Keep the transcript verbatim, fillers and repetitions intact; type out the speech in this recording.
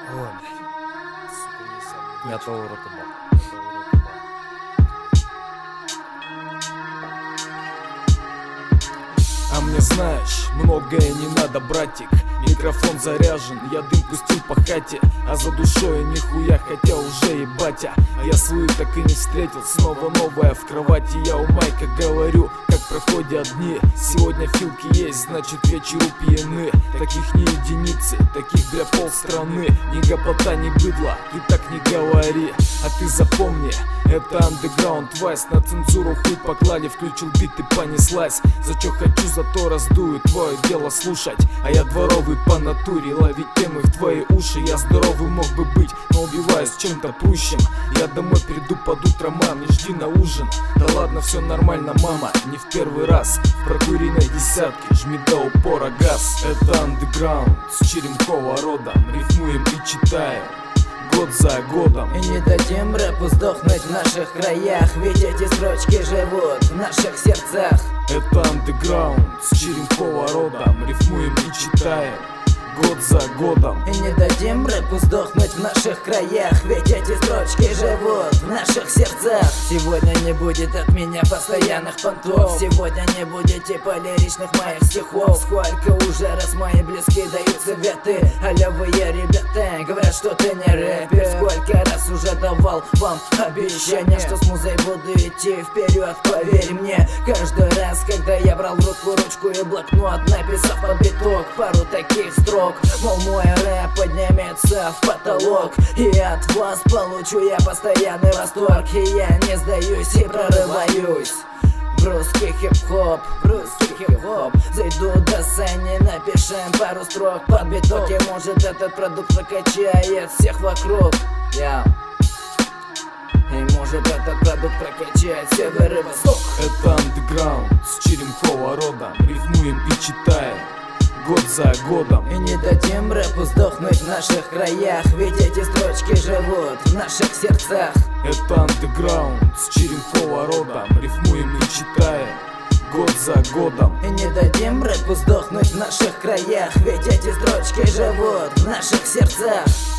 Ой, сука, не забыл. Я того рота бак. А мне знаешь, многое не надо, братик. Микрофон заряжен, я дым пустил по хате, а за душой нихуя, хотя уже и батя. А я свою так и не встретил, снова новая в кровати. Я у Майка говорю, как проходят дни. Сегодня филки есть, значит вечеру пьяны. Таких не единицы, таких бля полстраны. Ни гопота, ни быдло, ты так не говори. А ты запомни, это андеграунд вайс. На цензуру хуй поклали, включил бит и понеслась. За чё хочу, зато раздую, твое дело слушать. А я дворовый по натуре, ловить темы в твои уши. Я здоровый мог бы быть, но убиваюсь чем-то прущим. Я домой приду под утро, мам, не жди на ужин. Да ладно, все нормально, мама, не в первый раз. В прокуренной десятке, жми до упора газ. Это андеграунд с черенкова родом. Рифмуем и читаем год за годом. И не дадим рэпу сдохнуть в наших краях, ведь эти строчки живут в наших сердцах. Это андеграунд с черенкова родом. Рифмуем и читаем год за годом. И не дадим рэпу сдохнуть в наших краях, ведь эти строчки живут в наших сердцах. Сегодня не будет от меня постоянных понтов, сегодня не будет типа лиричных моих стихов. Сколько уже раз мои близкие дают советы, алевые ребята говорят, что ты не рэпер. Сколько раз уже давал вам обещание, что с музой буду идти вперед, поверь мне. Каждый раз, когда я брал в руку ручку и блокнот, написав под биток пару таких строк, мол, мой рэп поднимется в потолок, и от вас получу я постоянный восторг. И я не сдаюсь и прорываюсь в русский хип-хоп, в русский хип-хоп. Зайду до Сани, напишем пару строк под биток, и может этот продукт прокачает всех вокруг. Yeah. И может этот продукт прокачает север и восток. Это андеграунд с черенкова родом. Рифмуем и читаем год за годом. И не дадим рэпу сдохнуть в наших краях, ведь эти строчки живут в наших сердцах. Это андеграунд с черенкова родом. Рифмуем и читаем год за годом. И не дадим рэпу сдохнуть в наших краях, ведь эти строчки живут в наших сердцах.